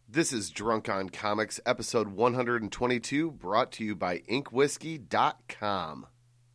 This is Drunk on Comics, episode 122, brought to you by inkwhiskey.com.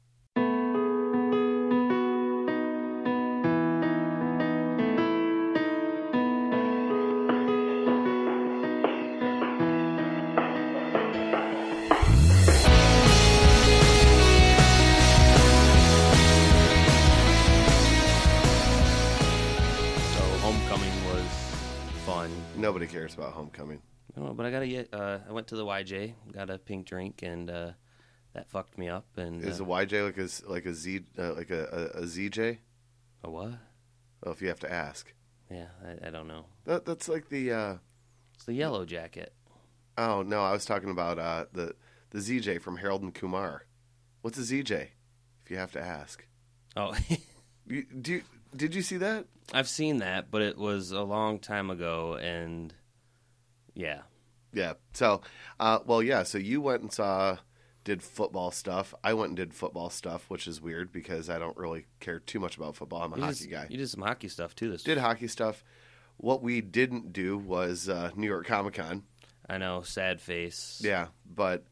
Nobody cares about Homecoming. No, but I gotta get. I went to the YJ, got a pink drink, and that fucked me up. And is a YJ like a ZJ? A what? Well, if you have to ask. Yeah, I don't know. That's like the. It's the Yellow Jacket. Oh no, I was talking about the ZJ from Harold and Kumar. What's a ZJ? If you have to ask. Oh. Did you see that? I've seen that, but it was a long time ago, and yeah. Yeah. So, so you went and did football stuff. I went and did football stuff, which is weird because I don't really care too much about football. I'm a hockey guy. You did some hockey stuff, too. Did hockey stuff. What we didn't do was New York Comic Con. I know, sad face. Yeah, but...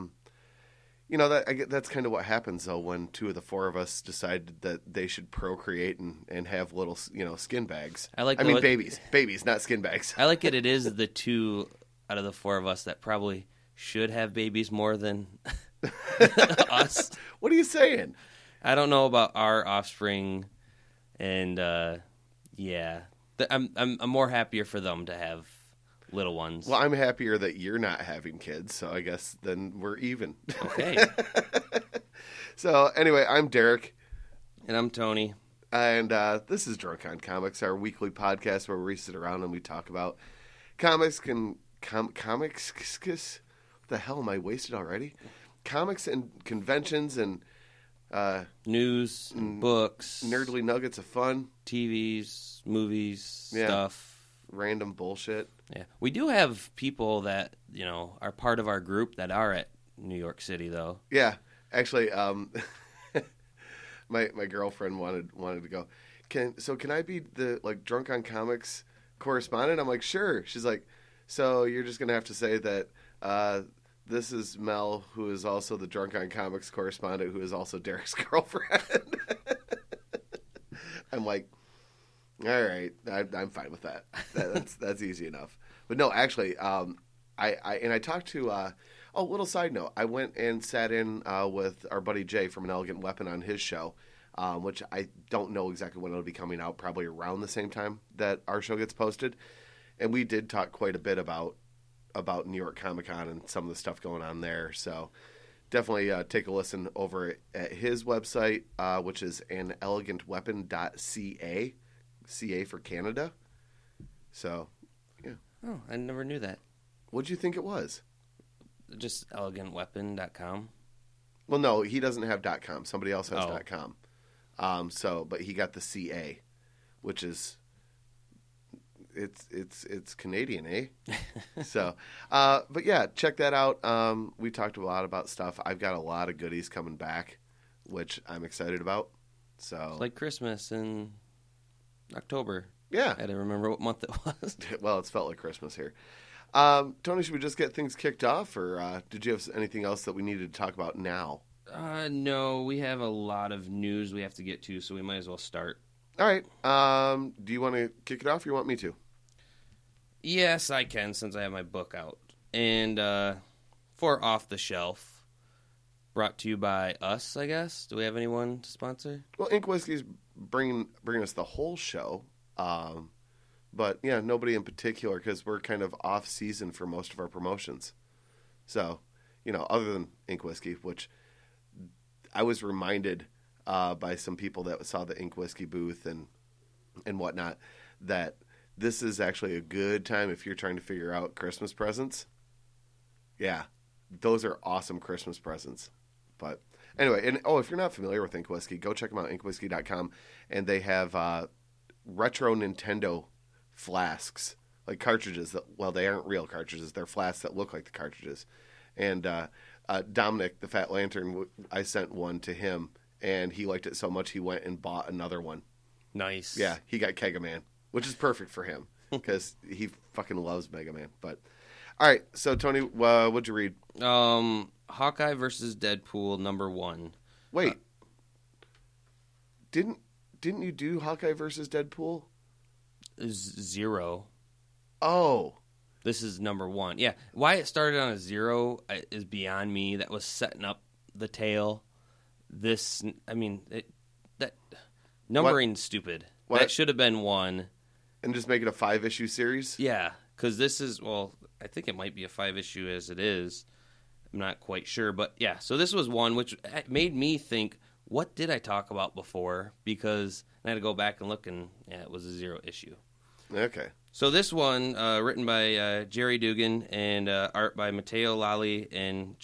that's kind of what happens, though, when two of the four of us decide that they should procreate and have little, skin bags. Babies, not skin bags. I like it. It is the two out of the four of us that probably should have babies more than us. What are you saying? I don't know about our offspring, and I'm more happier for them to have little ones. Well, I'm happier that you're not having kids, so I guess then we're even. Okay. So anyway, I'm Derek. And I'm Tony. And this is Drunk on Comics, our weekly podcast where we sit around and we talk about comics and comics. What the hell, am I wasted already? Comics and conventions and news, and books, nerdly nuggets of fun, TVs, movies, stuff. Random bullshit. Yeah, we do have people that are part of our group that are at New York City, though. Yeah, actually, my girlfriend wanted to go. Can I be the Drunk on Comics correspondent? I'm like, sure. She's like, so you're just gonna have to say that this is Mel, who is also the Drunk on Comics correspondent, who is also Derek's girlfriend. I'm like, all right, I'm fine with that. That's easy enough. But no, actually, I talked to. Little side note, I went and sat in with our buddy Jay from An Elegant Weapon on his show, which I don't know exactly when it'll be coming out. Probably around the same time that our show gets posted, and we did talk quite a bit about New York Comic Con and some of the stuff going on there. So definitely take a listen over at his website, which is anelegantweapon.ca. CA for Canada. So, yeah. Oh, I never knew that. What'd you think it was? Just elegantweapon.com? Well, no, he doesn't have .com. Somebody else has Oh. .com. But he got the CA, which is it's Canadian, eh? So, but yeah, check that out. We talked a lot about stuff. I've got a lot of goodies coming back, which I'm excited about. So, it's like Christmas and October. Yeah. I had to remember what month it was. Well, it's felt like Christmas here. Tony, should we just get things kicked off, or did you have anything else that we needed to talk about now? No, we have a lot of news we have to get to, so we might as well start. All right. Do you want to kick it off, or you want me to? Yes, I can, since I have my book out. And for Off the Shelf, brought to you by us, I guess. Do we have anyone to sponsor? Well, Ink Whiskey's bringing us the whole show, but yeah, nobody in particular because we're kind of off season for most of our promotions. So, other than Ink Whiskey, which I was reminded by some people that saw the Ink Whiskey booth and whatnot that this is actually a good time if you're trying to figure out Christmas presents. Yeah, those are awesome Christmas presents. But anyway, and if you're not familiar with Ink Whiskey, go check them out, inkwhiskey.com, and they have retro Nintendo flasks, like cartridges they aren't real cartridges, they're flasks that look like the cartridges. And Dominic, the Fat Lantern, I sent one to him, and he liked it so much he went and bought another one. Nice. Yeah, he got Kega Man, which is perfect for him. because he fucking loves Mega Man. But all right, so Tony, what'd you read? Hawkeye versus Deadpool #1. Wait, didn't you do Hawkeye versus Deadpool? 0. Oh, this is #1. Yeah, why it started on a 0 is beyond me. That was setting up the tale. This, I mean, that numbering's stupid. What? That should have been 1. And just make it a 5-issue series? Yeah, because this is, well, I think it might be a 5-issue as it is. I'm not quite sure, but yeah. So this was 1, which made me think, what did I talk about before? Because I had to go back and look, and yeah, it was a 0 issue. Okay. So this one, written by Jerry Dugan and art by Matteo Lally and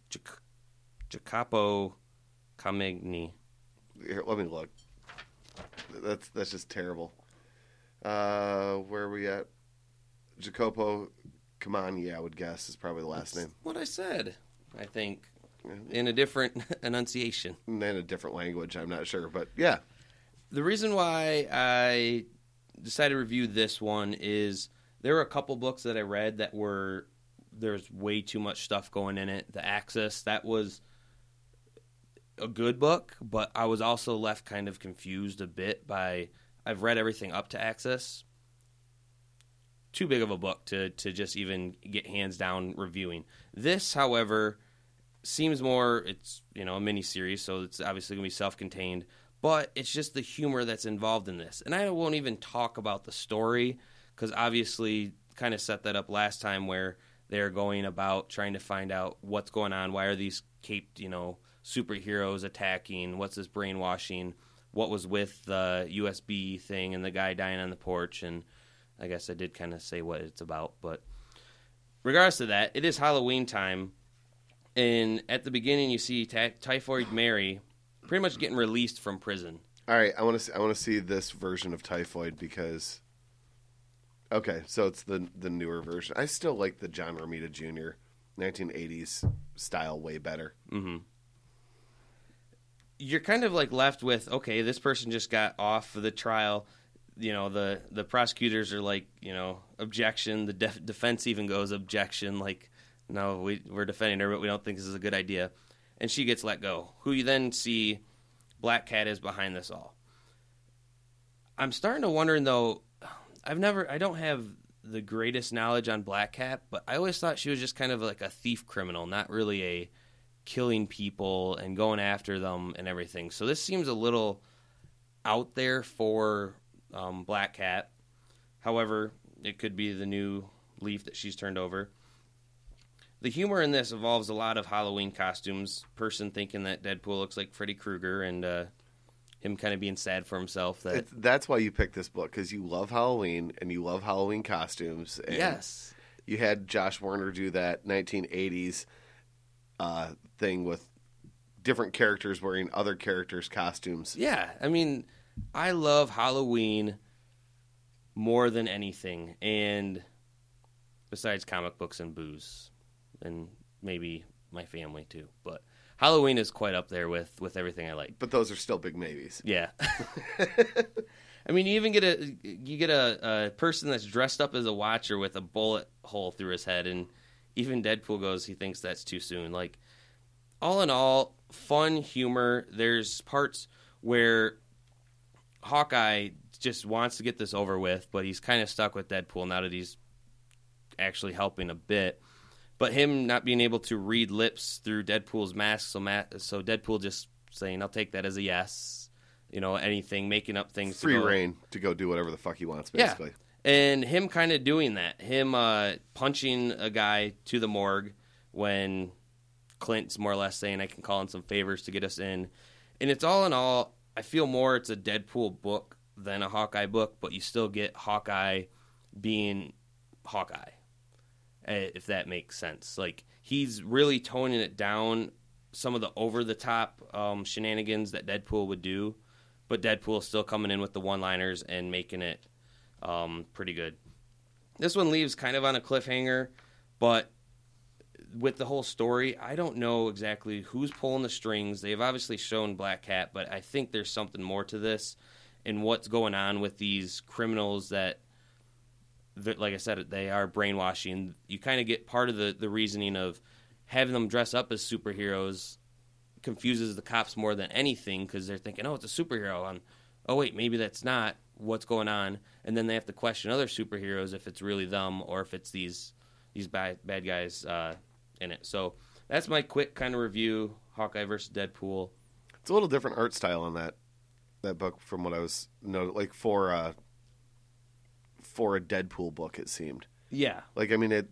Jacopo Camegni. Here, let me look. That's just terrible. Where are we at? Jacopo Camegni, I would guess, is probably the last name. What I said, I think, in a different enunciation. In a different language, I'm not sure. But yeah. The reason why I decided to review this one is there were a couple books that I read that there's way too much stuff going in it. The Axis, that was a good book, but I was also left kind of confused a bit by, I've read everything up to Axis. Too big of a book to just even get hands down reviewing. This, however, seems more, it's, a mini-series, so it's obviously going to be self-contained, but it's just the humor that's involved in this. And I won't even talk about the story, because obviously kind of set that up last time where they're going about trying to find out what's going on, why are these caped, superheroes attacking, what's this brainwashing, what was with the USB thing and the guy dying on the porch, and I guess I did kind of say what it's about. But regardless of that, it is Halloween time, and at the beginning you see Typhoid Mary pretty much getting released from prison. All right, I want to see this version of Typhoid because, okay, so it's the newer version. I still like the John Romita Jr. 1980s style way better. Mm-hmm. You're kind of like left with, okay, this person just got off of the trial. The prosecutors are like, objection. The defense even goes objection. Like, no, we're defending her, but we don't think this is a good idea. And she gets let go. Who you then see Black Cat is behind this all. I'm starting to wonder, though, I don't have the greatest knowledge on Black Cat, but I always thought she was just kind of like a thief criminal, not really a killing people and going after them and everything. So this seems a little out there for Black Cat. However, it could be the new leaf that she's turned over. The humor in this involves a lot of Halloween costumes. Person thinking that Deadpool looks like Freddy Krueger, and him kind of being sad for himself. That's why you picked this book, because you love Halloween and you love Halloween costumes. And yes. You had Josh Warner do that 1980s thing with different characters wearing other characters' costumes. Yeah, I mean, I love Halloween more than anything, and besides comic books and booze, and maybe my family too. But Halloween is quite up there with everything I like. But those are still big maybes. Yeah. I mean, you even get a person that's dressed up as a Watcher with a bullet hole through his head, and even Deadpool goes, he thinks that's too soon. Like, all in all, fun humor. There's parts where Hawkeye just wants to get this over with, but he's kind of stuck with Deadpool now that he's actually helping a bit. But him not being able to read lips through Deadpool's mask, so Deadpool just saying, I'll take that as a yes. Anything, making up things. Free reign to go do whatever the fuck he wants, basically. Yeah. And him kind of doing that. Him punching a guy to the morgue when Clint's more or less saying, I can call in some favors to get us in. And it's all in all, I feel more it's a Deadpool book than a Hawkeye book, but you still get Hawkeye being Hawkeye, if that makes sense. Like, he's really toning it down, some of the over-the-top shenanigans that Deadpool would do, but Deadpool's still coming in with the one-liners and making it pretty good. This one leaves kind of on a cliffhanger, but with the whole story, I don't know exactly who's pulling the strings. They've obviously shown Black Cat, but I think there's something more to this and what's going on with these criminals that like I said, they are brainwashing. You kind of get part of the reasoning of having them dress up as superheroes confuses the cops more than anything because they're thinking, oh, it's a superhero. And, oh, wait, maybe that's not. What's going on? And then they have to question other superheroes if it's really them or if it's these bad guys in it. So that's my quick kind of review, Hawkeye versus Deadpool. It's a little different art style on that book from what I was like for a Deadpool book. It seemed, yeah. Like I mean,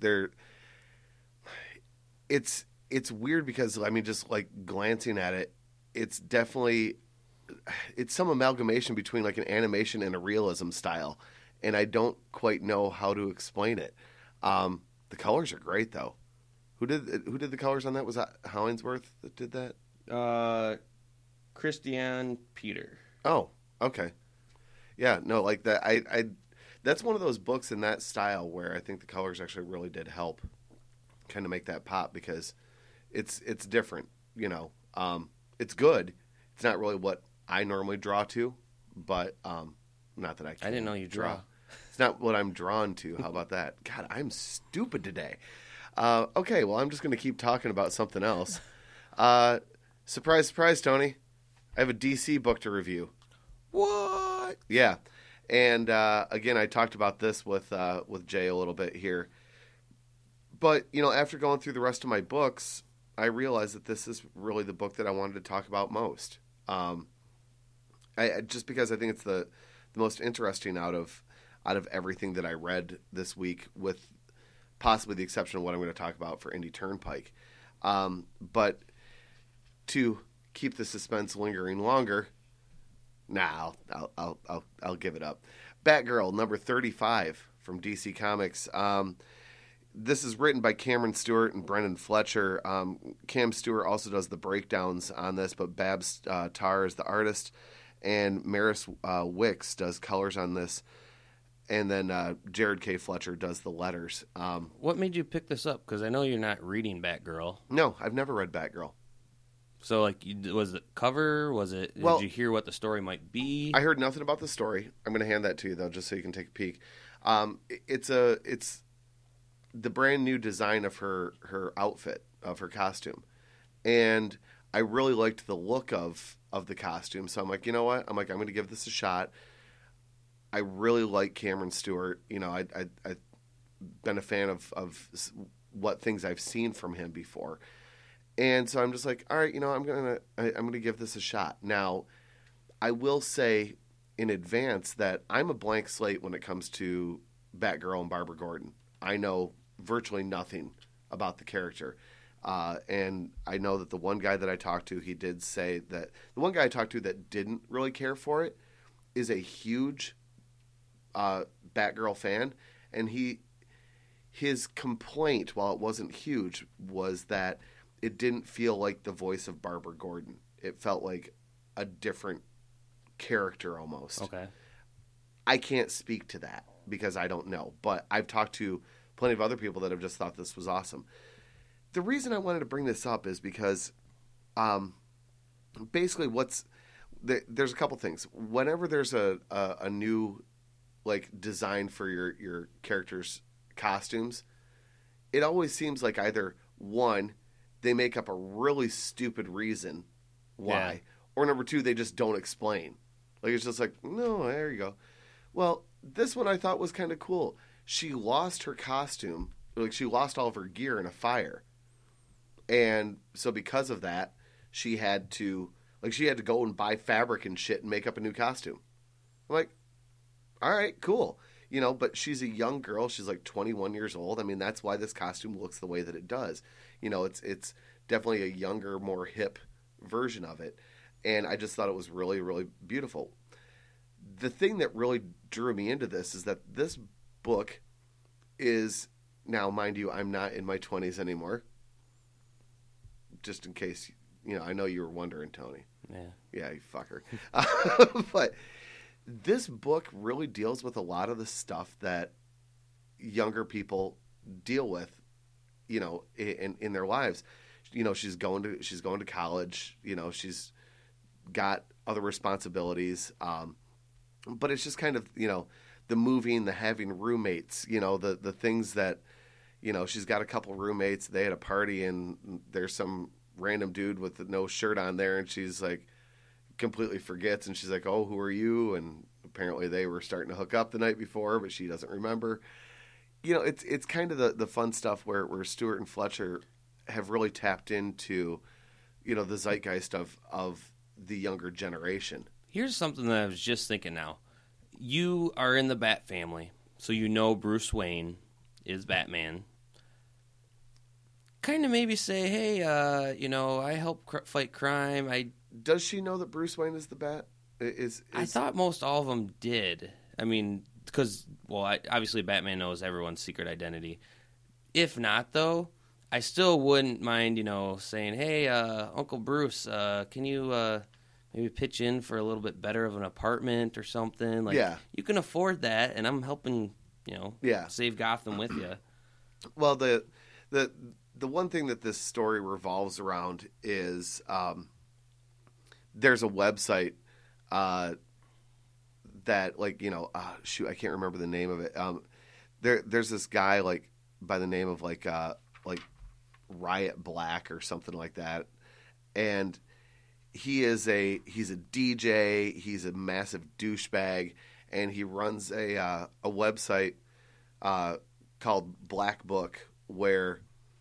it's weird because I mean, just like glancing at it, it's definitely some amalgamation between like an animation and a realism style, and I don't quite know how to explain it. The colors are great though. Who did the colors on that? Was that Hollingsworth that did that? Christian Peter. Oh, okay. Yeah, no, like that. I that's one of those books in that style where I think the colors actually really did help kind of make that pop because it's different. You know, it's good. It's not really what I normally draw to, but not that I can. I didn't know you draw. It's not what I'm drawn to. How about that? God, I'm stupid today. Okay, well, I'm just going to keep talking about something else. Surprise, surprise, Tony. I have a DC book to review. What? Yeah. And again, I talked about this with Jay a little bit here. But, you know, after going through the rest of my books, I realized that this is really the book that I wanted to talk about most. Just because I think it's the most interesting out of everything that I read this week, with possibly the exception of what I'm going to talk about for Indy Turnpike. But to keep the suspense lingering longer, I'll give it up. Batgirl number 35 from DC Comics. This is written by Cameron Stewart and Brendan Fletcher. Cam Stewart also does the breakdowns on this, but Babs Tarr is the artist, and Maris Wicks does colors on this, and then Jared K. Fletcher does the letters. What made you pick this up? Because I know you're not reading Batgirl. No, I've never read Batgirl. So, like, was it cover? Was it? Did you hear what the story might be? I heard nothing about the story. I'm going to hand that to you though, just so you can take a peek. It's the brand new design of her outfit, of her costume, and I really liked the look of the costume. So I'm like, you know what? I'm going to give this a shot. I really like Cameron Stewart. You know, I've been a fan of what things I've seen from him before. And so I'm just like, all right, you know, I'm gonna give this a shot. Now, I will say in advance that I'm a blank slate when it comes to Batgirl and Barbara Gordon. I know virtually nothing about the character, and I know that the one guy that I talked to, he did say that the one guy I talked to that didn't really care for it is a huge Batgirl fan, and his complaint, while it wasn't huge, was that it didn't feel like the voice of Barbara Gordon. It felt like a different character almost. Okay. I can't speak to that because I don't know, but I've talked to plenty of other people that have just thought this was awesome. The reason I wanted to bring this up is because basically there's a couple things. Whenever there's a new like design for your character's costumes, it always seems like either one, they make up a really stupid reason why, or number two, they just don't explain. Like, it's just like, no, there you go. Well, this one I thought was kind of cool. She lost her costume, like she lost all of her gear in a fire. And so because of that, she had to go and buy fabric and shit and make up a new costume. I'm like, all right, cool. You know, but she's a young girl. She's like 21 years old. I mean, that's why this costume looks the way that it does. You know, it's definitely a younger, more hip version of it. And I just thought it was really, really beautiful. The thing that really drew me into this is that this book is, now, mind you, I'm not in my 20s anymore. Just in case, you know, I know you were wondering, Tony. Yeah, you fucker. But this book really deals with a lot of the stuff that younger people deal with, you know, in their lives. You know, she's going to college. You know, she's got other responsibilities. But it's just kind of, you know, the moving, the having roommates, the things that, she's got a couple roommates. They had a party and there's some random dude with no shirt on there, and she's like completely forgets, and she's like, "Oh, who are you?" And apparently they were starting to hook up the night before, but she doesn't remember. It's kind of the fun stuff where Stewart and Fletcher have really tapped into, the zeitgeist of the younger generation. Here's something that I was just thinking now. You are in the Bat family, so Bruce Wayne is Batman. Kind of maybe say, hey, I help fight crime. Does she know that Bruce Wayne is the Bat? I thought most all of them did. I mean, because, obviously Batman knows everyone's secret identity. If not, though, I still wouldn't mind, saying, hey, Uncle Bruce, can you maybe pitch in for a little bit better of an apartment or something? Like, yeah. You can afford that, and I'm helping, save Gotham with you. Well, the one thing that this story revolves around is there's a website that, like, I can't remember the name of it. There's this guy, like, by the name of like Riot Black or something like that, and he's a DJ. He's a massive douchebag, and he runs a website called Black Book, where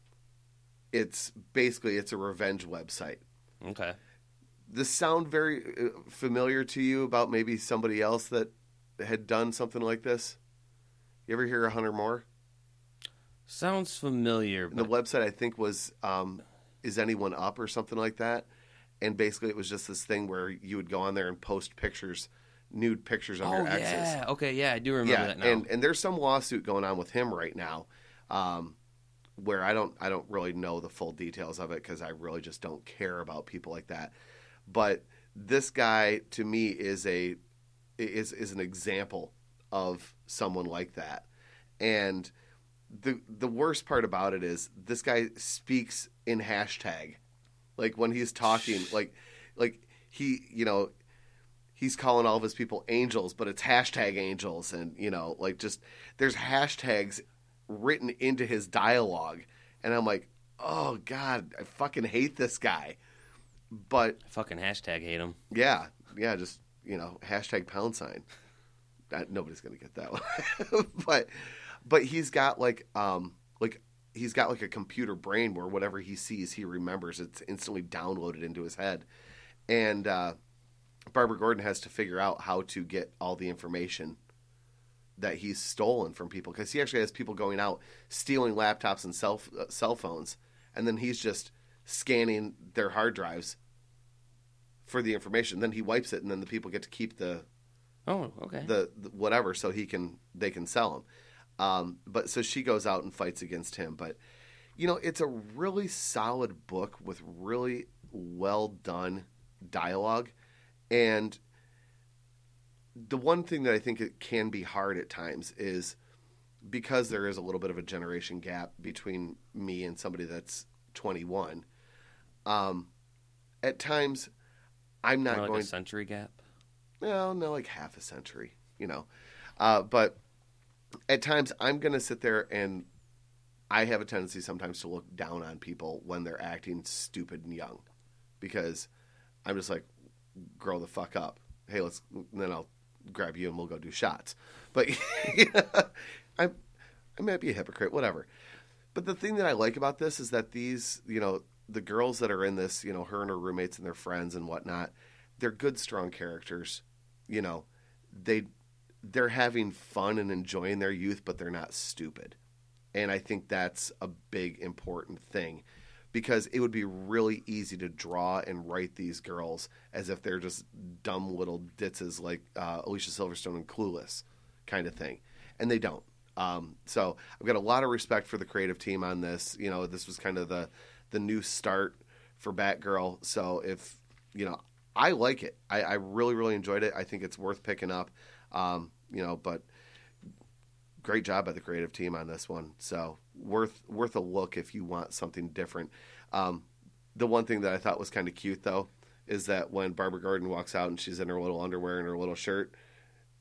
it's a revenge website. Okay. This sound very familiar to you about maybe somebody else that had done something like this? You ever hear of Hunter Moore? Sounds familiar. But... The website, I think, was Is Anyone Up or something like that. And basically it was just this thing where you would go on there and post pictures, nude pictures of your exes. Yeah. Okay, yeah, I do remember that now. And there's some lawsuit going on with him right now, where I don't really know the full details of it because I really just don't care about people like that. But this guy, to me, is an example of someone like that. And the worst part about it is this guy speaks in hashtag. Like, when he's talking, like he, he's calling all of his people angels, but it's hashtag angels. And, just there's hashtags written into his dialogue. And I'm like, oh, God, I fucking hate this guy. But I fucking hashtag hate him. Yeah, just, hashtag £. Nobody's going to get that one. but he's got he's got like a computer brain where whatever he sees, he remembers. It's instantly downloaded into his head. And Barbara Gordon has to figure out how to get all the information that he's stolen from people, because he actually has people going out stealing laptops and cell phones, and then he's just scanning their hard drives for the information. Then he wipes it, and then the people get to keep the whatever, so they can sell them. But so she goes out and fights against him. But it's a really solid book with really well done dialogue. And the one thing that I think it can be hard at times is because there is a little bit of a generation gap between me and somebody that's 21. At times, I'm not going a century gap. No, like half a century, But at times, I'm going to sit there, and I have a tendency sometimes to look down on people when they're acting stupid and young, because I'm just like, grow the fuck up. Hey, then I'll grab you and we'll go do shots. But I might be a hypocrite, whatever. But the thing that I like about this is that these, the girls that are in this, her and her roommates and their friends and whatnot, they're good, strong characters. They're having fun and enjoying their youth, but they're not stupid. And I think that's a big, important thing, because it would be really easy to draw and write these girls as if they're just dumb little ditzes like Alicia Silverstone and Clueless kind of thing. And they don't. So I've got a lot of respect for the creative team on this. This was kind of the new start for Batgirl. So if, I like it. I really, really enjoyed it. I think it's worth picking up. But great job by the creative team on this one. So worth a look if you want something different. The one thing that I thought was kind of cute, though, is that when Barbara Gordon walks out and she's in her little underwear and her little shirt,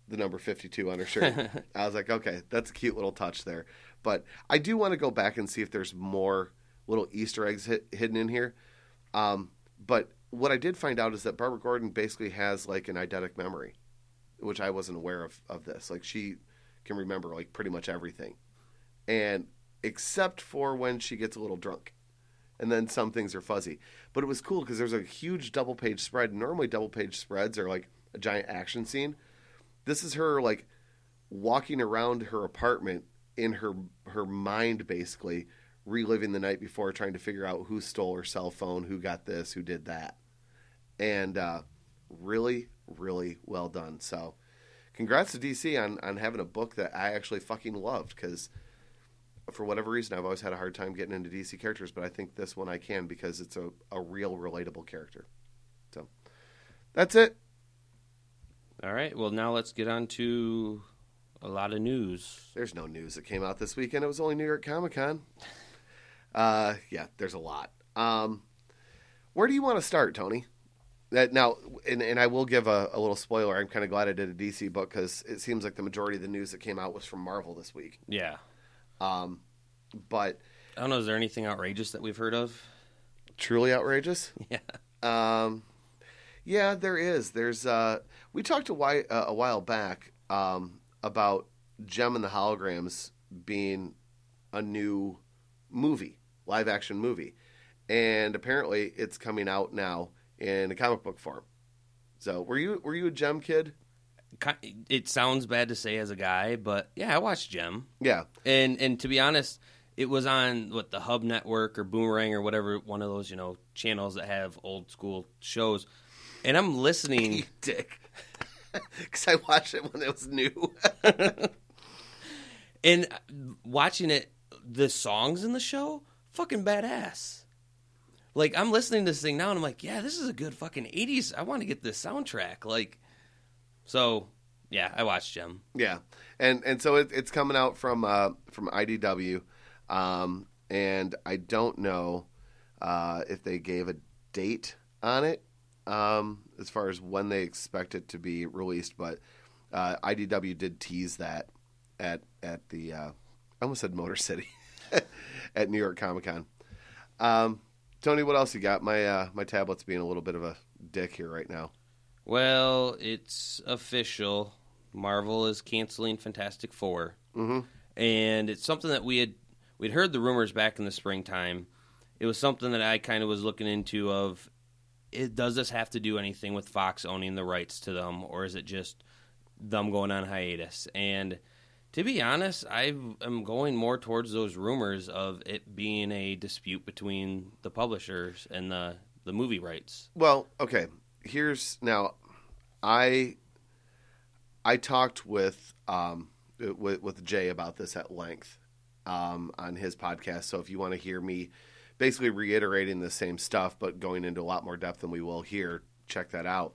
the number 52 on her shirt. I was like, okay, that's a cute little touch there. But I do want to go back and see if there's more little Easter eggs hidden in here. But what I did find out is that Barbara Gordon basically has like an eidetic memory, which I wasn't aware of this. Like she can remember like pretty much everything. And except for when she gets a little drunk. And then some things are fuzzy. But it was cool because there's a huge double page spread. Normally double page spreads are like a giant action scene. This is her like walking around her apartment in her mind, basically reliving the night before, trying to figure out who stole her cell phone, who got this, who did that. And really, really well done. So congrats to DC on having a book that I actually fucking loved, because for whatever reason, I've always had a hard time getting into DC characters, but I think this one I can because it's a real relatable character. So that's it. All right. Well, now let's get on to a lot of news. There's no news that came out this weekend. It was only New York Comic Con. Yeah, there's a lot. Where do you want to start, Tony? Now, and I will give a little spoiler. I'm kind of glad I did a DC book because it seems like the majority of the news that came out was from Marvel this week. Yeah. But I don't know. Is there anything outrageous that we've heard of? Truly outrageous? Yeah. Yeah, there is. There's we talked a while back about Jem and the Holograms being a new movie, live action movie, and apparently it's coming out now in a comic book form. So were you a Jem kid? It sounds bad to say as a guy, but yeah, I watched Jem. Yeah, and to be honest, it was on the Hub Network or Boomerang or whatever, one of those channels that have old school shows. And I'm listening. You dick. Because I watched it when it was new. And watching it, the songs in the show, fucking badass. Like, I'm listening to this thing now, and I'm like, yeah, this is a good fucking 80s. I want to get this soundtrack. So, yeah, I watched Jem. Yeah. And so it's coming out from IDW. And I don't know if they gave a date on it. As far as when they expect it to be released, but IDW did tease that at the I almost said Motor City at New York Comic Con. Tony, what else you got? My tablet's being a little bit of a dick here right now. Well, it's official. Marvel is canceling Fantastic Four, and it's something that we'd heard the rumors back in the springtime. It was something that I kind of was looking into of. Does this have to do anything with Fox owning the rights to them, or is it just them going on hiatus? And to be honest, I am going more towards those rumors of it being a dispute between the publishers and the movie rights. Well, okay. Here's now, I talked with Jay about this at length on his podcast. So if you want to hear me basically reiterating the same stuff, but going into a lot more depth than we will here, check that out.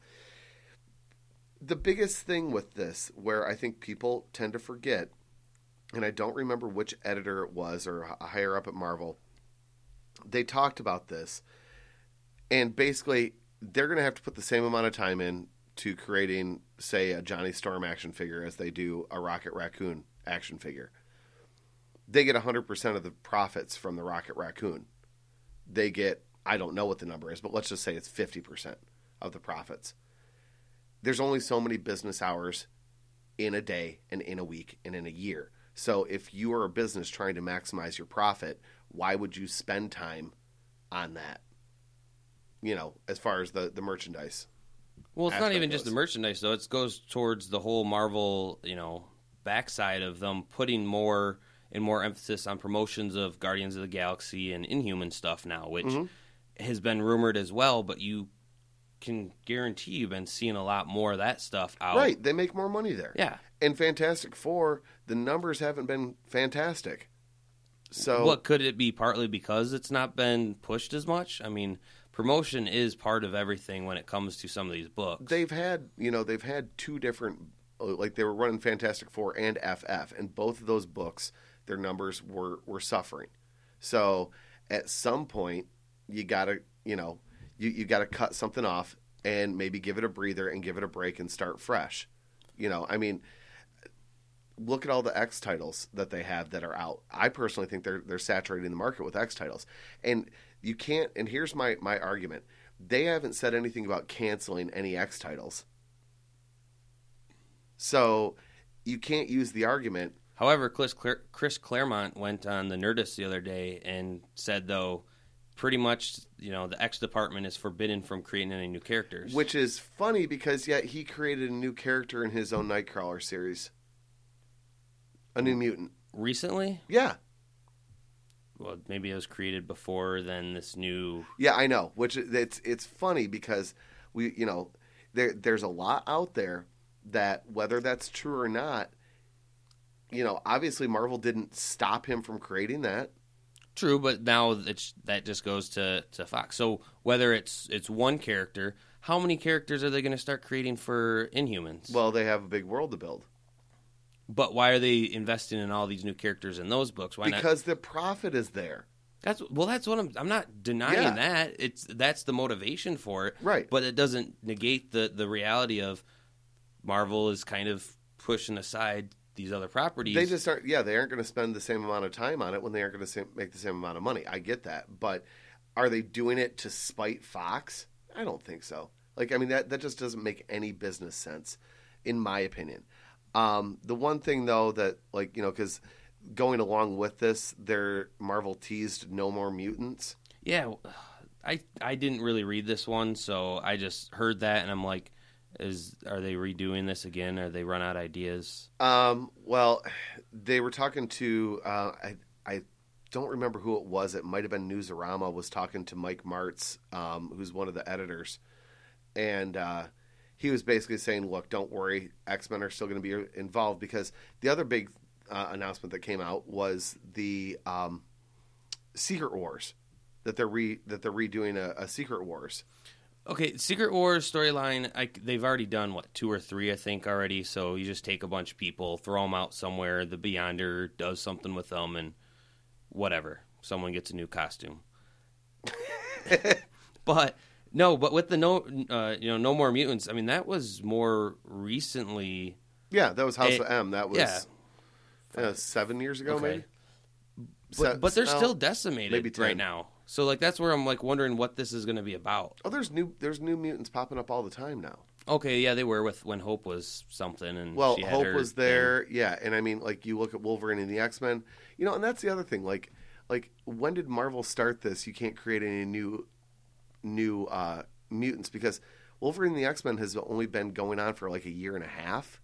The biggest thing with this, where I think people tend to forget, and I don't remember which editor it was or higher up at Marvel, they talked about this, and basically they're going to have to put the same amount of time in to creating, say, a Johnny Storm action figure as they do a Rocket Raccoon action figure. They get 100% of the profits from the Rocket Raccoon. They get, I don't know what the number is, but let's just say it's 50% of the profits. There's only so many business hours in a day and in a week and in a year. So if you are a business trying to maximize your profit, why would you spend time on that? As far as the merchandise. Well, it's not even just the merchandise, though. It goes towards the whole Marvel, backside of them putting more and more emphasis on promotions of Guardians of the Galaxy and Inhuman stuff now, which has been rumored as well, but you can guarantee you've been seeing a lot more of that stuff out. Right. They make more money there. Yeah. And Fantastic Four, the numbers haven't been fantastic. So what could it be? Partly because it's not been pushed as much? I mean, promotion is part of everything when it comes to some of these books. They've had two different, like they were running Fantastic Four and FF, and both of those books, their numbers were suffering. So at some point, you gotta you gotta cut something off and maybe give it a breather and give it a break and start fresh. I mean, look at all the X titles that they have that are out. I personally think they're saturating the market with X titles. And you can't, and here's my argument. They haven't said anything about canceling any X titles. So you can't use the argument. However, Chris Claremont went on the Nerdist the other day and said, though, pretty much, the X department is forbidden from creating any new characters. Which is funny because, yet he created a new character in his own Nightcrawler series. A new mutant. Recently? Yeah. Well, maybe it was created before then this new... Yeah, I know. Which it's funny because there's a lot out there that, whether that's true or not, obviously Marvel didn't stop him from creating that. True, but now that just goes to Fox. So whether it's one character, how many characters are they going to start creating for Inhumans? Well, they have a big world to build. But why are they investing in all these new characters in those books? Why because the profit is there. That's what I'm not denying that. That's the motivation for it. Right. But it doesn't negate the reality of Marvel is kind of pushing aside these other properties. They just aren't. Yeah, they aren't going to spend the same amount of time on it when they aren't going to make the same amount of money. I get that, but are they doing it to spite Fox? I don't think so. That just doesn't make any business sense, in my opinion. The one thing though that because going along with this, Marvel teased No More Mutants. Yeah, I didn't really read this one, so I just heard that and I'm like, are they redoing this again? Are they run out of ideas? Well, they were talking to I don't remember who it was. It might have been Newsarama was talking to Mike Martz, who's one of the editors, and he was basically saying, "Look, don't worry, X-Men are still going to be involved," because the other big announcement that came out was the Secret Wars that they're redoing a Secret Wars. Okay, Secret Wars storyline, they've already done, 2 or 3, I think, already. So you just take a bunch of people, throw them out somewhere, the Beyonder does something with them, and whatever. Someone gets a new costume. But with the No More Mutants, that was more recently. Yeah, that was House of M. That was 7 years ago, maybe? But they're still decimated maybe 10. Right now. So that's where I'm wondering what this is going to be about. Oh, there's new mutants popping up all the time now. Okay, yeah, they were when Hope was something, and Hope was there, yeah. And you look at Wolverine and the X-Men, and that's the other thing. Like when did Marvel start this? You can't create any new mutants because Wolverine and the X-Men has only been going on for a year and a half.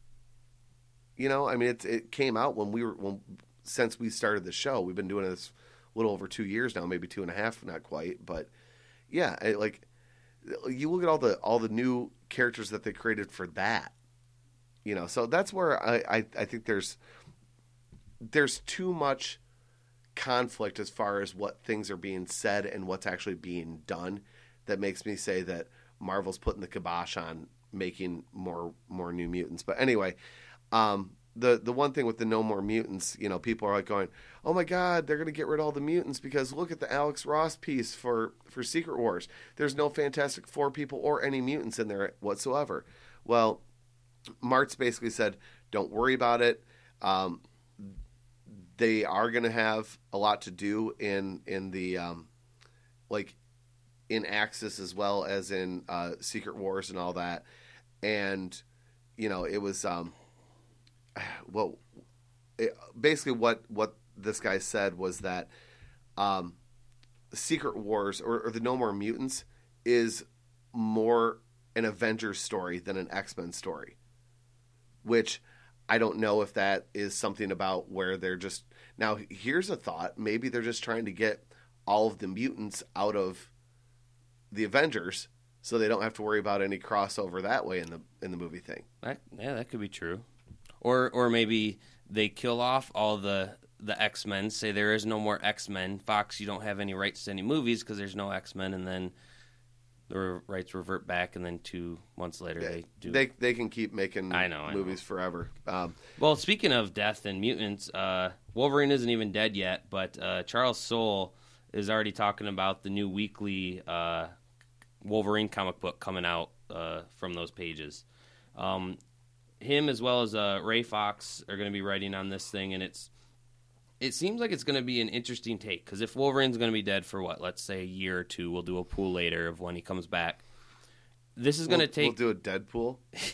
It came out since we started the show. We've been doing this a little over 2 years now, maybe 2.5, not quite, but yeah, you look at all the new characters that they created for that, so that's where I think there's too much conflict as far as what things are being said and what's actually being done that makes me say that Marvel's putting the kibosh on making more New Mutants. But anyway, the one thing with the No More Mutants, people are going, oh my God, they're going to get rid of all the mutants because look at the Alex Ross piece for Secret Wars. There's no Fantastic Four people or any mutants in there whatsoever. Well, Martz basically said, don't worry about it. They are going to have a lot to do in the in Axis as well as in Secret Wars and all that. And it was basically what this guy said was that Secret Wars or the No More Mutants is more an Avengers story than an X-Men story, which I don't know if that is something about where they're just now. Here's a thought: maybe they're just trying to get all of the mutants out of the Avengers, so they don't have to worry about any crossover that way in the movie thing. That could be true. Or maybe they kill off all the X-Men, say there is no more X-Men. Fox, you don't have any rights to any movies because there's no X-Men, and then the rights revert back, and then 2 months later they do. They can keep making movies forever. Well, speaking of death and mutants, Wolverine isn't even dead yet, but Charles Soule is already talking about the new weekly Wolverine comic book coming out from those pages. him as well as Ray Fox are going to be writing on this thing, and it seems like it's going to be an interesting take, because if Wolverine's going to be dead for let's say a year or two, we'll do a pool later of when he comes back. This is going to take... We'll do a Deadpool.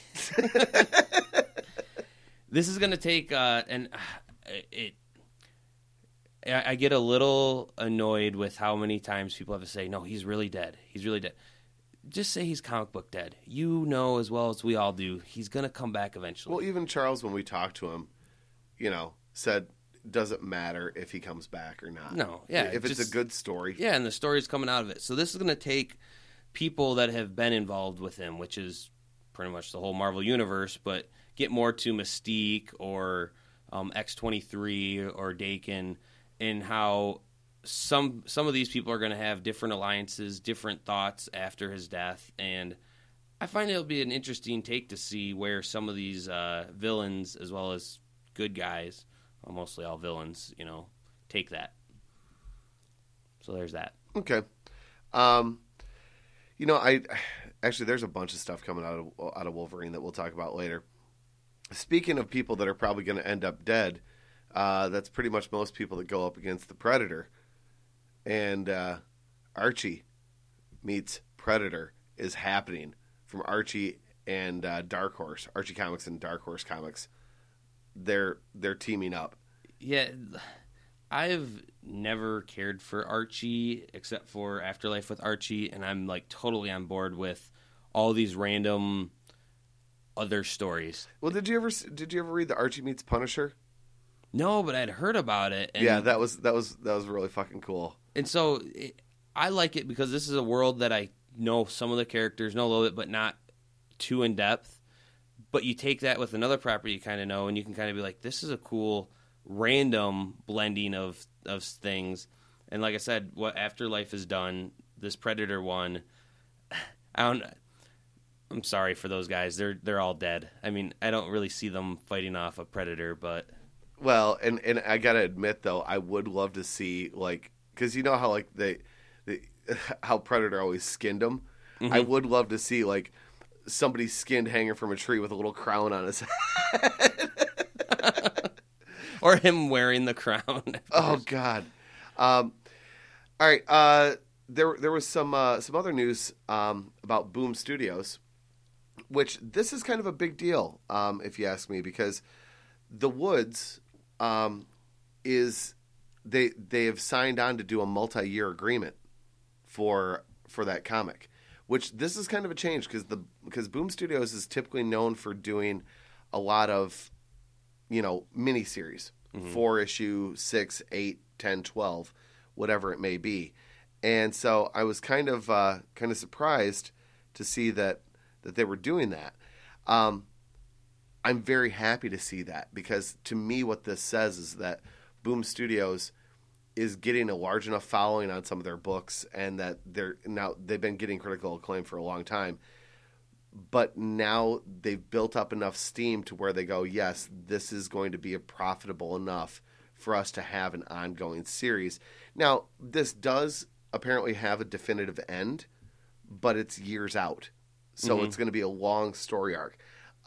This is going to take... I get a little annoyed with how many times people have to say, no, he's really dead. He's really dead. Just say he's comic book dead. You know as well as we all do, he's going to come back eventually. Well, even Charles, when we talked to him, said doesn't matter if he comes back or not. No, yeah. If it's a good story. Yeah, and the story's coming out of it. So this is going to take people that have been involved with him, which is pretty much the whole Marvel Universe, but get more to Mystique or X-23 or Daken, and how some of these people are going to have different alliances, different thoughts after his death, and I find it'll be an interesting take to see where some of these villains, as well as good guys, mostly all villains, take that. So there's that. Okay. Actually, there's a bunch of stuff coming out of Wolverine that we'll talk about later. Speaking of people that are probably going to end up dead, that's pretty much most people that go up against the Predator. And Archie meets Predator is happening from Archie and Dark Horse. Archie Comics and Dark Horse Comics. They're teaming up. Yeah, I've never cared for Archie except for Afterlife with Archie, and I'm totally on board with all these random other stories. Well, did you ever read the Archie meets Punisher? No, but I'd heard about it. And, yeah, that was really fucking cool. And so I like it because this is a world that I know some of the characters, know a little bit, but not too in depth. But you take that with another property you kind of know, and you can kind of be like, this is a cool random blending of things. And like I said, what Afterlife has done, this Predator one, I'm sorry for those guys. They're all dead. I mean, I don't really see them fighting off a Predator, but... Well, and I gotta admit though, I would love to see because you know how how Predator always skinned them. Mm-hmm. I would love to see somebody skinned hanging from a tree with a little crown on his head, or him wearing the crown. Oh God! All right, there was some other news about Boom Studios, which this is kind of a big deal if you ask me, because The Woods is they have signed on to do a multi-year agreement for that comic, which this is kind of a change because Boom Studios is typically known for doing a lot of miniseries, 4-issue, 6, 8, 10, 12, whatever it may be, and so I was kind of surprised to see that they were doing that. I'm very happy to see that, because to me what this says is that Boom Studios is getting a large enough following on some of their books, and that they've been getting critical acclaim for a long time, but now they've built up enough steam to where they go, yes, this is going to be profitable enough for us to have an ongoing series. Now, this does apparently have a definitive end, but it's years out, so it's going to be a long story arc.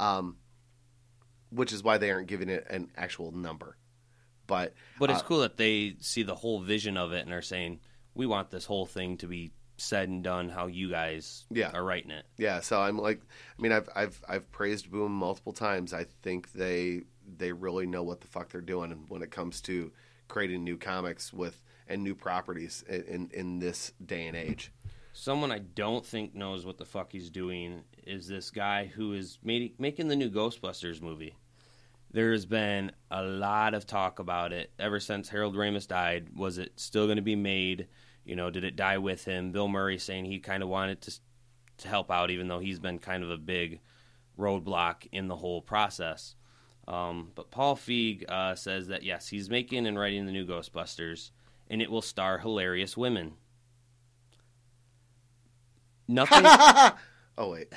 Which is why they aren't giving it an actual number. But it's cool that they see the whole vision of it and are saying, we want this whole thing to be said and done how you guys are writing it. Yeah, so I've praised Boom multiple times. I think they really know what the fuck they're doing when it comes to creating new comics and new properties in this day and age. Someone I don't think knows what the fuck he's doing is this guy who is making the new Ghostbusters movie. There's been a lot of talk about it ever since Harold Ramis died. Was it still going to be made? Did it die with him? Bill Murray saying he kind of wanted to help out, even though he's been kind of a big roadblock in the whole process. But Paul Feig says that, yes, he's making and writing the new Ghostbusters, and it will star hilarious women. Nothing. Oh, wait.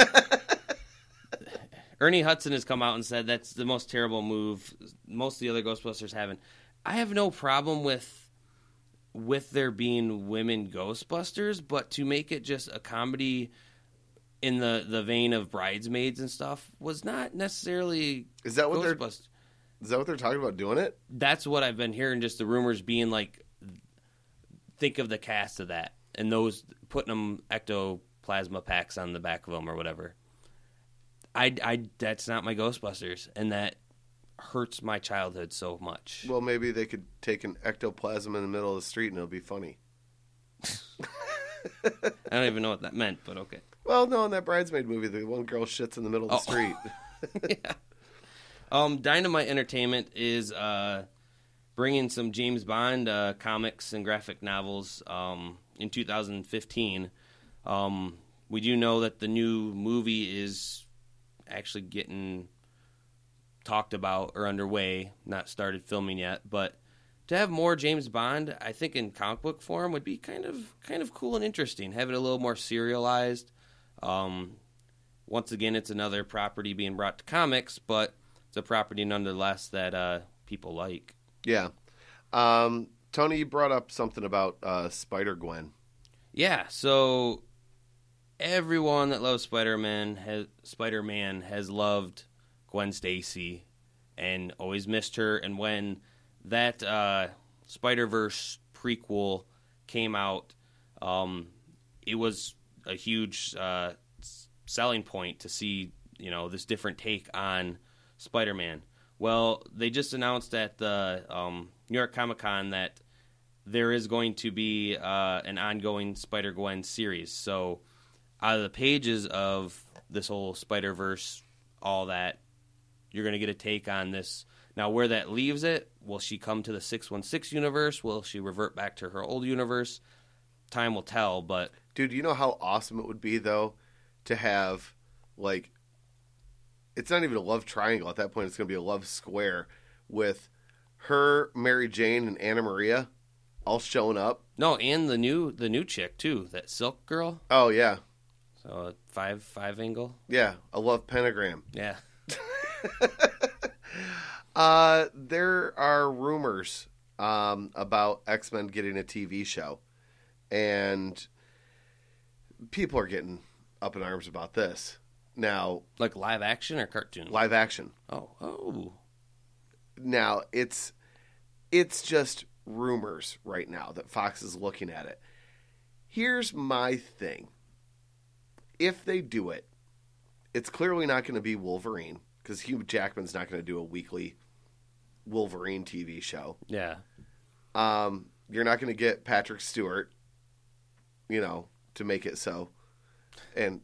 Ernie Hudson has come out and said that's the most terrible move most of the other Ghostbusters haven't. I have no problem with there being women Ghostbusters, but to make it just a comedy in the vein of Bridesmaids and stuff was not necessarily Is that what Ghostbusters. Is that what they're talking about doing it? That's what I've been hearing. Just the rumors being like, think of the cast of that and those putting them ectoplasma packs on the back of them or whatever. I that's not my Ghostbusters, and that hurts my childhood so much. Well, maybe they could take an ectoplasm in the middle of the street and it'll be funny. I don't even know what that meant, but okay. Well, no, in that Bridesmaid movie, the one girl shits in the middle of the street. Yeah. Dynamite Entertainment is bringing some James Bond comics and graphic novels in 2015. We do know that the new movie is actually getting talked about or underway, not started filming yet, but to have more James Bond, I think in comic book form would be kind of cool and interesting. Have it a little more serialized. Once again, it's another property being brought to comics, but it's a property nonetheless that people like. Yeah. Tony, you brought up something about Spider-Gwen. Yeah, so everyone that loves Spider-Man has loved Gwen Stacy and always missed her. And when that Spider-Verse prequel came out, it was a huge selling point to see, this different take on Spider-Man. Well, they just announced at the New York Comic Con that there is going to be an ongoing Spider-Gwen series. So out of the pages of this whole Spider-Verse, all that, you're going to get a take on this. Now, where that leaves it, will she come to the 616 universe? Will she revert back to her old universe? Time will tell, but... Dude, you know how awesome it would be, though, to have, like... It's not even a love triangle. At that point, it's going to be a love square with her, Mary Jane, and Anna Maria all showing up. No, and the new chick, too. That Silk girl. Oh, yeah. So, a five angle. Yeah, a love pentagram. Yeah. There are rumors about X-Men getting a TV show, and people are getting up in arms about this. Now, like live action or cartoon? Live action. Oh. Now, it's just rumors right now that Fox is looking at it. Here's my thing. If they do it, it's clearly not going to be Wolverine, because Hugh Jackman's not going to do a weekly Wolverine TV show. Yeah. You're not going to get Patrick Stewart, to make it so. And,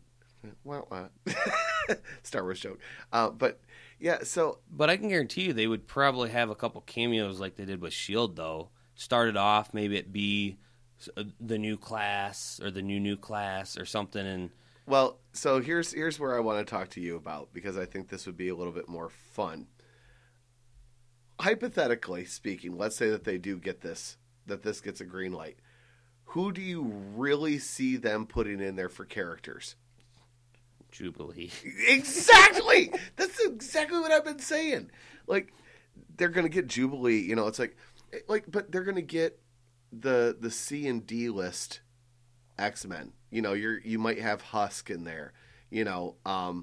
Star Wars joke. But, yeah, so... But I can guarantee you they would probably have a couple cameos like they did with S.H.I.E.L.D., though. Started off, maybe it be the new class or the new class or something, and... Well, so here's where I want to talk to you about, because I think this would be a little bit more fun. Hypothetically speaking, let's say that they do get this, that this gets a green light. Who do you really see them putting in there for characters? Jubilee. Exactly! That's exactly what I've been saying. Like, they're going to get Jubilee, it's like, but they're going to get the C and D list X-Men. You might have Husk in there. They'll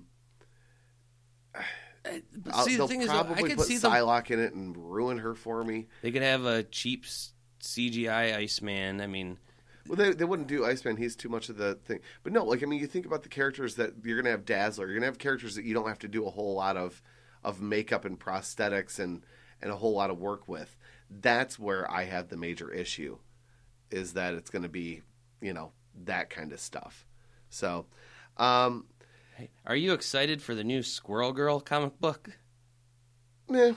the thing probably put Psylocke in it and ruin her for me. They could have a cheap CGI Iceman. I mean, well, they wouldn't do Iceman. He's too much of the thing. But no, you think about the characters that you're going to have Dazzler. You're going to have characters that you don't have to do a whole lot of makeup and prosthetics and a whole lot of work with. That's where I have the major issue, is that it's going to be, that kind of stuff. So, hey, are you excited for the new Squirrel Girl comic book? Yeah.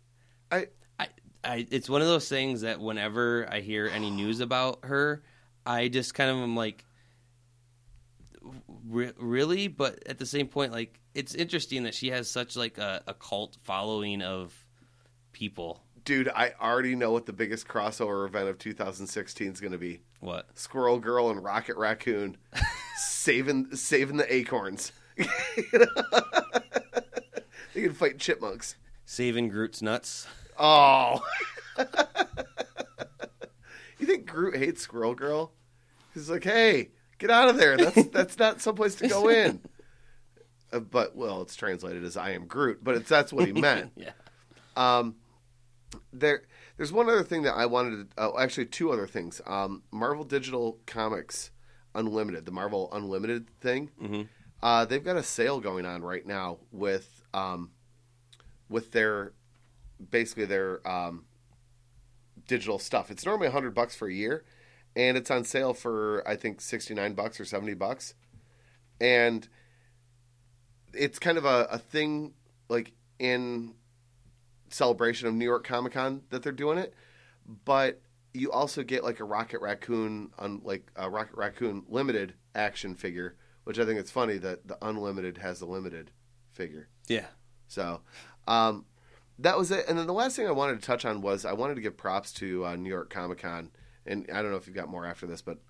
It's one of those things that whenever I hear any news about her, I just kind of am like, really? But at the same point, like, it's interesting that she has such like a cult following of people. Dude, I already know what the biggest crossover event of 2016 is going to be. What? Squirrel Girl and Rocket Raccoon saving the acorns. They can fight chipmunks. Saving Groot's nuts. Oh. You think Groot hates Squirrel Girl? He's like, hey, Get out of there. That's not someplace to go in. But, well, it's translated as I am Groot, but that's what he meant. Yeah. There's one other thing that I wanted to, actually two other things. Marvel Digital Comics Unlimited, the Marvel Unlimited thing. Mm-hmm. They've got a sale going on right now with their digital stuff. It's normally $100 for a year, and it's on sale for I think $69 or $70, and it's kind of a thing like in celebration of New York Comic Con that they're doing it, but you also get like a Rocket Raccoon limited action figure, which I think it's funny that the Unlimited has a limited figure. Yeah. So that was it. And then the last thing I wanted to touch on was I wanted to give props to New York Comic Con, and I don't know if you've got more after this, but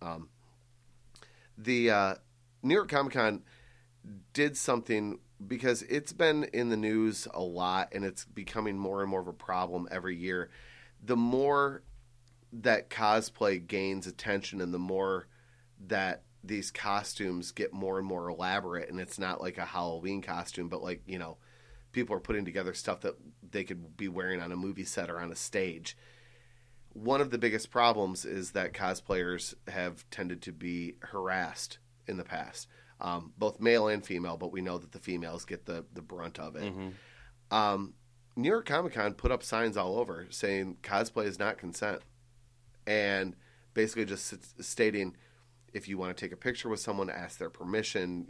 the New York Comic Con did something because it's been in the news a lot and it's becoming more and more of a problem every year. The more that cosplay gains attention and the more that these costumes get more and more elaborate, and it's not like a Halloween costume, but like, you know, people are putting together stuff that they could be wearing on a movie set or on a stage. One of the biggest problems is that cosplayers have tended to be harassed in the past. Both male and female, but we know that the females get the brunt of it. Mm-hmm. New York Comic Con put up signs all over saying cosplay is not consent, and basically just stating if you want to take a picture with someone, ask their permission.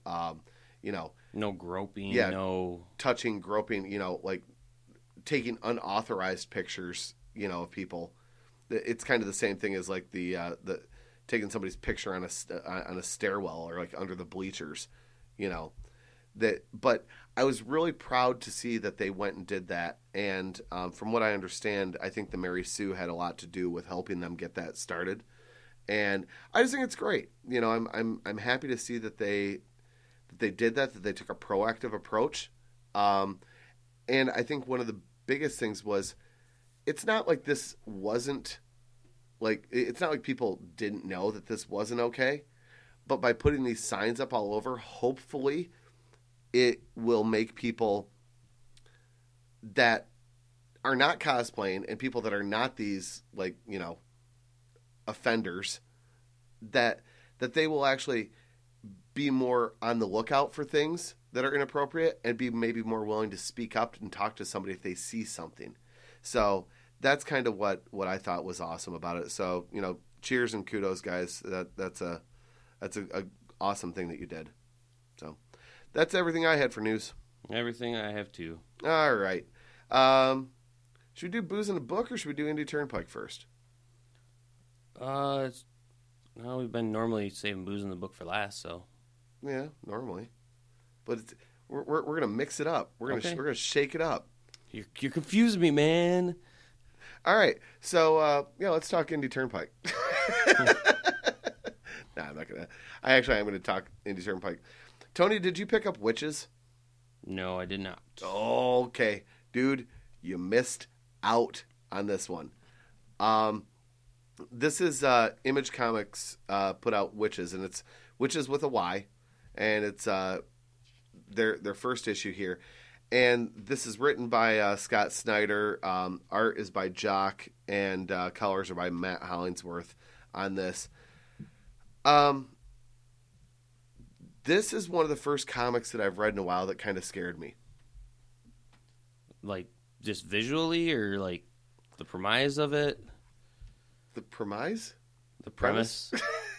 No groping, yeah, no touching, groping. Like taking unauthorized pictures. Of people. It's kind of the same thing as like the taking somebody's picture on a stairwell or like under the bleachers, But I was really proud to see that they went and did that. And from what I understand, I think the Mary Sue had a lot to do with helping them get that started. And I just think it's great. I'm happy to see that they did that they took a proactive approach. And I think one of the biggest things was it's not like this wasn't. Like, it's not like people didn't know that this wasn't okay, but by putting these signs up all over, hopefully it will make people that are not cosplaying and people that are not these, like, offenders, that they will actually be more on the lookout for things that are inappropriate and be maybe more willing to speak up and talk to somebody if they see something. So that's kind of what I thought was awesome about it. So, cheers and kudos, guys. That's a awesome thing that you did. So that's everything I had for news. Everything I have too. All right. Should we do Booze in the Book or should we do Indie Turnpike first? We've been normally saving Booze in the Book for last, so. Yeah, normally. But we're gonna mix it up. We're gonna shake it up. You confused me, man. All right, so let's talk Indie Turnpike. Nah, I'm not gonna. I'm gonna talk Indie Turnpike. Tony, did you pick up Witches? No, I did not. Okay, dude, you missed out on this one. This is Image Comics put out Witches, and it's Witches with a Y, and it's their first issue here. And this is written by Scott Snyder. Art is by Jock, and colors are by Matt Hollingsworth on this. This is one of the first comics that I've read in a while that kind of scared me. Like, just visually, or like the premise of it? The premise? The premise?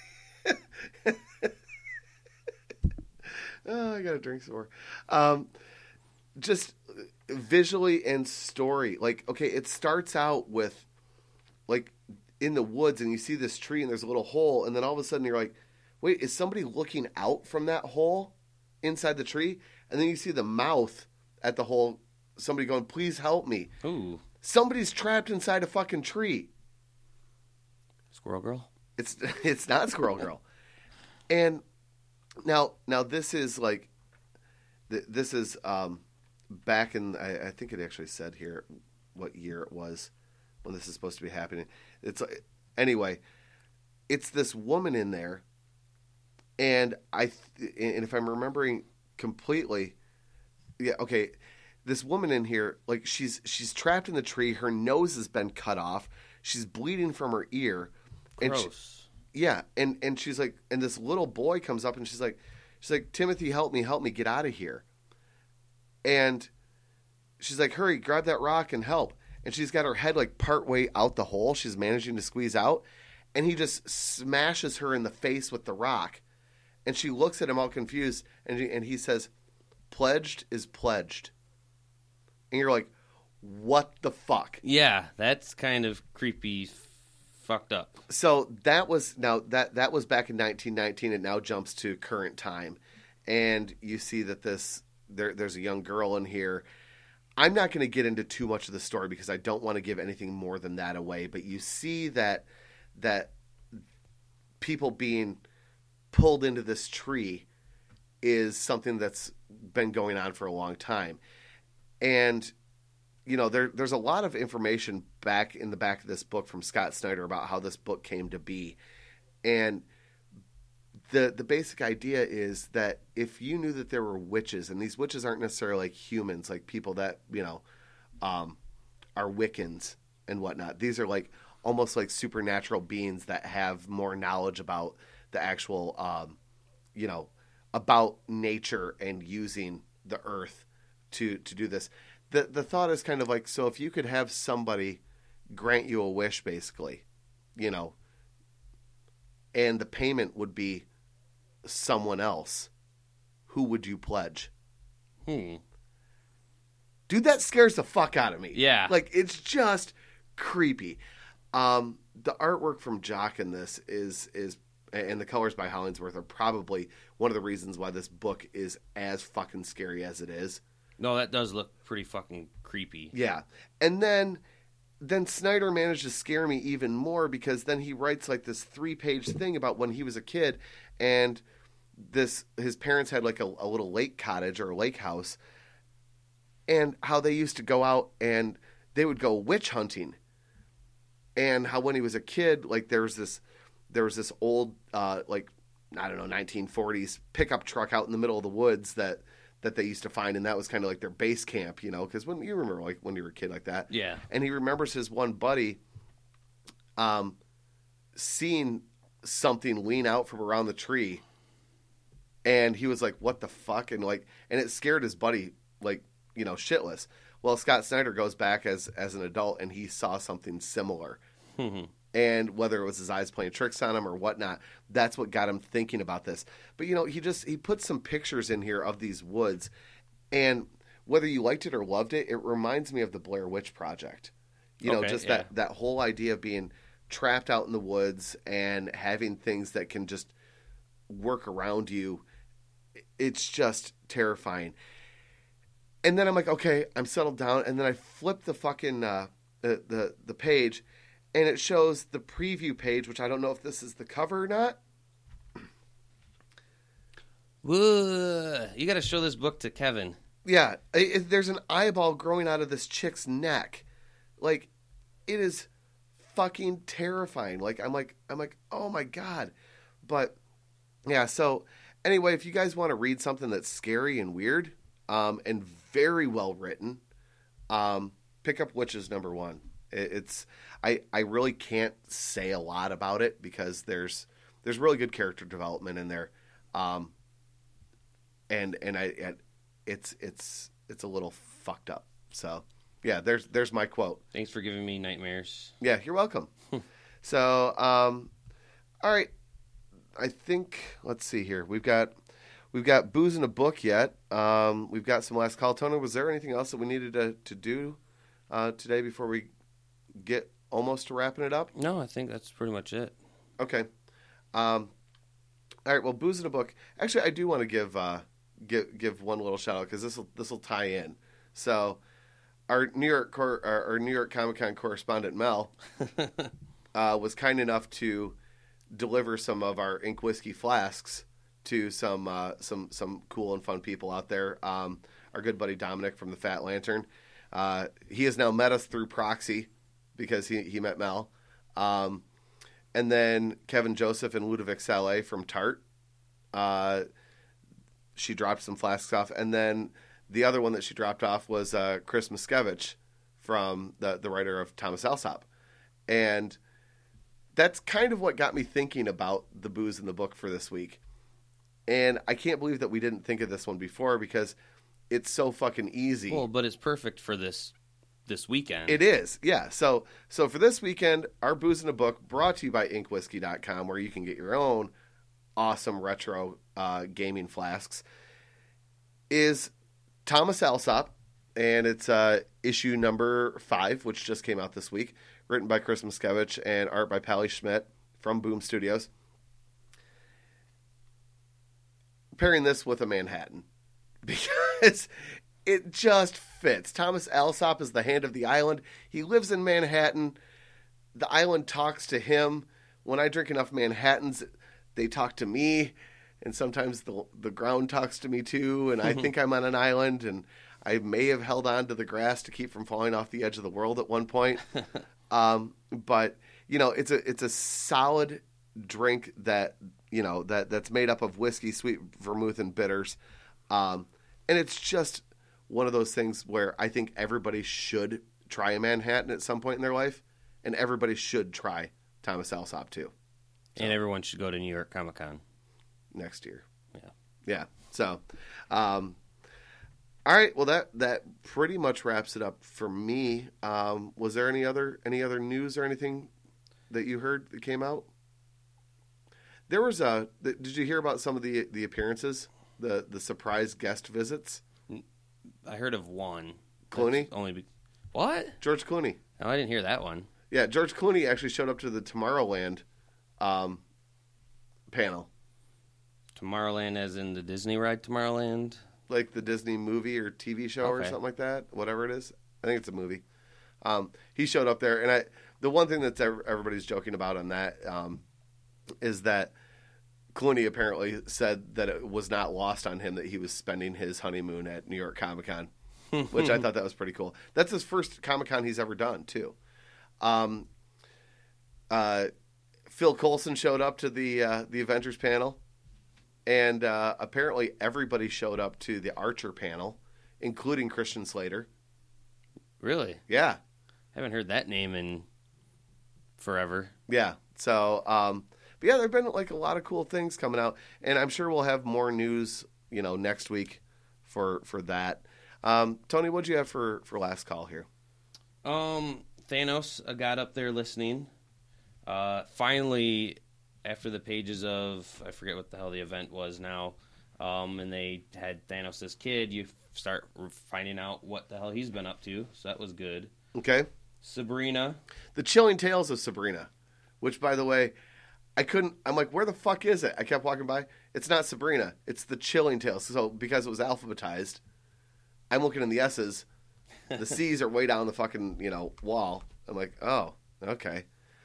Oh, I gotta drink some more. Just visually and story. Like, okay, it starts out with, like, in the woods, and you see this tree, and there's a little hole, and then all of a sudden you're like, wait, is somebody looking out from that hole inside the tree? And then you see the mouth at the hole, somebody going, please help me. Ooh. Somebody's trapped inside a fucking tree. Squirrel Girl? It's not Squirrel Girl. And now this is like, this is back in, I think it actually said here what year it was when this is supposed to be happening. Anyway, it's this woman in there, And and if I'm remembering completely, yeah, okay, this woman in here, like she's trapped in the tree. Her nose has been cut off. She's bleeding from her ear. Gross. Yeah, and she's like, and this little boy comes up and she's like, Timothy, help me, get out of here. And she's like, hurry, grab that rock and help. And she's got her head like part way out the hole. She's managing to squeeze out, and he just smashes her in the face with the rock. And she looks at him all confused, and he says, "Pledged is pledged." And you're like, what the fuck? Yeah, that's kind of creepy, fucked up. So that was that was back in 1919. It now jumps to current time, and you see that there's a young girl in here. I'm not going to get into too much of the story because I don't want to give anything more than that away. But you see that people being pulled into this tree is something that's been going on for a long time. And, you know, there's a lot of information back in the back of this book from Scott Snyder about how this book came to be. And the basic idea is that if you knew that there were witches, and these witches aren't necessarily like humans, like people that, you know, are Wiccans and whatnot. These are like almost like supernatural beings that have more knowledge about the actual, you know, about nature and using the earth to do this. The thought is kind of like, so if you could have somebody grant you a wish, basically, you know, and the payment would be someone else, who would you pledge? Dude, that scares the fuck out of me. Yeah. Like, it's just creepy. The artwork from Jock in this is and the colors by Hollingsworth are probably one of the reasons why this book is as fucking scary as it is. No, that does look pretty fucking creepy. Yeah. And then Snyder managed to scare me even more because then he writes like this 3-page thing about when he was a kid, and his parents had like a little lake cottage or a lake house, and how they used to go out and they would go witch hunting, and how when he was a kid, like there was this old like, I don't know, 1940s pickup truck out in the middle of the woods that they used to find, and that was kind of like their base camp, you know, because when you remember like when you were a kid like that. Yeah. And he remembers his one buddy seeing something lean out from around the tree, and he was like, what the fuck? And it scared his buddy, like, you know, shitless. Well, Scott Snyder goes back as an adult, and he saw something similar. And whether it was his eyes playing tricks on him or whatnot, that's what got him thinking about this. But, you know, he put some pictures in here of these woods, and whether you liked it or loved it, it reminds me of the Blair Witch Project. You know, just that whole idea of being trapped out in the woods and having things that can just work around you. It's just terrifying. And then I'm like, okay, I'm settled down, and then I flip the fucking the page, and it shows the preview page, which I don't know if this is the cover or not. Whoa. You got to show this book to Kevin. Yeah, there's an eyeball growing out of this chick's neck. Like, it is fucking terrifying. Like, I'm like, oh my God. But yeah, so anyway, if you guys want to read something that's scary and weird, and very well written, pick up Witches #1. I really can't say a lot about it because there's really good character development in there, and it's a little fucked up. So yeah, there's my quote. Thanks for giving me nightmares. Yeah, you're welcome. So all right, I think let's see here. We've got booze in a book yet. We've got some last call. Tony, was there anything else that we needed to do today before we get almost to wrapping it up? No, I think that's pretty much it. Okay. All right. Well, booze in a book. Actually, I do want to give one little shout out because this will tie in. So, our New York Comic-Con correspondent Mel was kind enough to deliver some of our Ink Whiskey flasks to some cool and fun people out there. Our good buddy Dominic from the Fat Lantern. He has now met us through proxy because he met Mel. And then Kevin Joseph and Ludovic Saleh from Tart She dropped some flasks off, and then the other one that she dropped off was Chris Miskevich from the writer of Thomas Alsop. And that's kind of what got me thinking about the booze in the book for this week. And I can't believe that we didn't think of this one before because it's so fucking easy. Well, but it's perfect for this weekend. It is, yeah. So for this weekend, our Booze in a Book, brought to you by inkwhiskey.com, where you can get your own awesome retro gaming flasks, is Thomas Alsop, and it's issue number 5, which just came out this week, written by Chris Miskevich and art by Pally Schmidt from Boom Studios. Pairing this with a Manhattan, because it just fits. Thomas Alsop is the hand of the island. He lives in Manhattan. The island talks to him. When I drink enough Manhattans, they talk to me, and sometimes the ground talks to me too, and I think I'm on an island, and I may have held on to the grass to keep from falling off the edge of the world at one point. But, it's a solid drink that, that's made up of whiskey, sweet vermouth, and bitters. And it's just one of those things where I think everybody should try a Manhattan at some point in their life, and everybody should try Thomas Alsop too. And everyone should go to New York Comic Con next year. Yeah. So, all right. Well, that pretty much wraps it up for me. Was there any other news or anything that you heard that came out? There was did you hear about some of the appearances, the surprise guest visits? I heard of one. Clooney? What? George Clooney. Oh, I didn't hear that one. Yeah, George Clooney actually showed up to the Tomorrowland panel. Tomorrowland as in the Disney ride Tomorrowland? Like the Disney movie or TV show or something like that, whatever it is. I think it's a movie. He showed up there, and the one thing that everybody's joking about on that is that Clooney apparently said that it was not lost on him that he was spending his honeymoon at New York Comic Con, which I thought that was pretty cool. That's his first Comic Con he's ever done, too. Phil Coulson showed up to the Avengers panel, and apparently everybody showed up to the Archer panel, including Christian Slater. Really? Yeah. Haven't heard that name in forever. Yeah. So, but yeah, there've been like a lot of cool things coming out, and I'm sure we'll have more news, next week for that. Tony, what'd you have for last call here? Thanos got up there listening. Finally, after the pages of, I forget what the hell the event was now, and they had Thanos' kid, you start finding out what the hell he's been up to, so that was good. Okay. Sabrina. The Chilling Tales of Sabrina, which, by the way, I'm like, where the fuck is it? I kept walking by. It's not Sabrina. It's the Chilling Tales. So, because it was alphabetized, I'm looking in the S's. The C's are way down the fucking, wall. I'm like, oh, okay.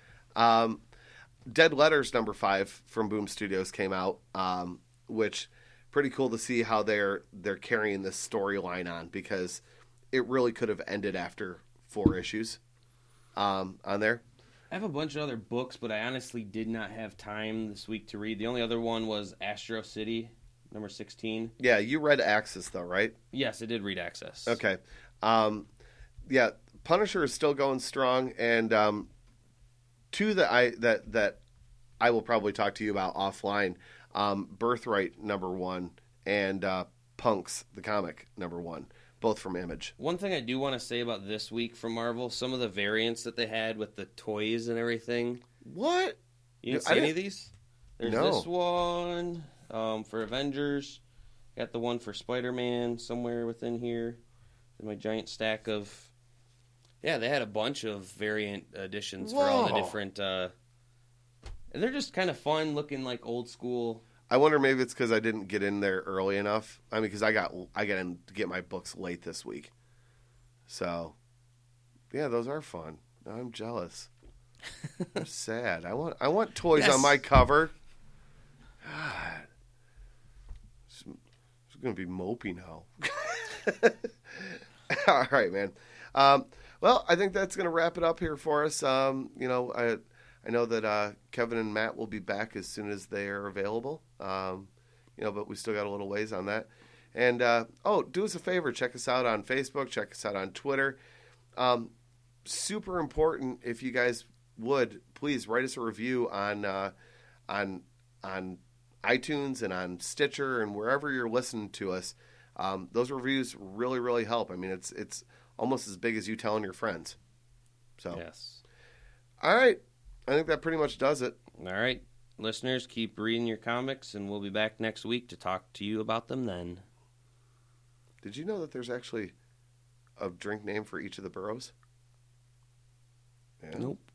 Dead Letters number 5 from Boom Studios came out, which pretty cool to see how they're carrying this storyline on, because it really could have ended after 4 issues on there. I have a bunch of other books, but I honestly did not have time this week to read. The only other one was Astro City, number 16. Yeah, you read Axis, though, right? Yes, I did read Axis. Okay. Yeah, Punisher is still going strong, and two that I will probably talk to you about offline, Birthright number 1 and Punks the comic number 1, both from Image. One thing I do want to say about this week from Marvel, some of the variants that they had with the toys and everything. What? You didn't see any of these? There's No. this one for Avengers. Got the one for Spider-Man somewhere within here. My giant stack of... Yeah, they had a bunch of variant editions for all the different... and they're just kind of fun, looking like old school. I wonder maybe it's because I didn't get in there early enough. I mean, because I got in to get my books late this week. So, yeah, those are fun. I'm jealous. I'm sad. I want toys on my cover. God. It's going to be mopey now. All right, man. Well, I think that's going to wrap it up here for us. I know that Kevin and Matt will be back as soon as they are available. but we still got a little ways on that. And do us a favor, check us out on Facebook, check us out on Twitter. Super important, if you guys would, please write us a review on iTunes and on Stitcher and wherever you're listening to us. Those reviews really, really help. I mean, it's almost as big as you telling your friends. So, yes. All right. I think that pretty much does it. All right. Listeners, keep reading your comics, and we'll be back next week to talk to you about them then. Did you know that there's actually a drink name for each of the boroughs? Yeah. Nope.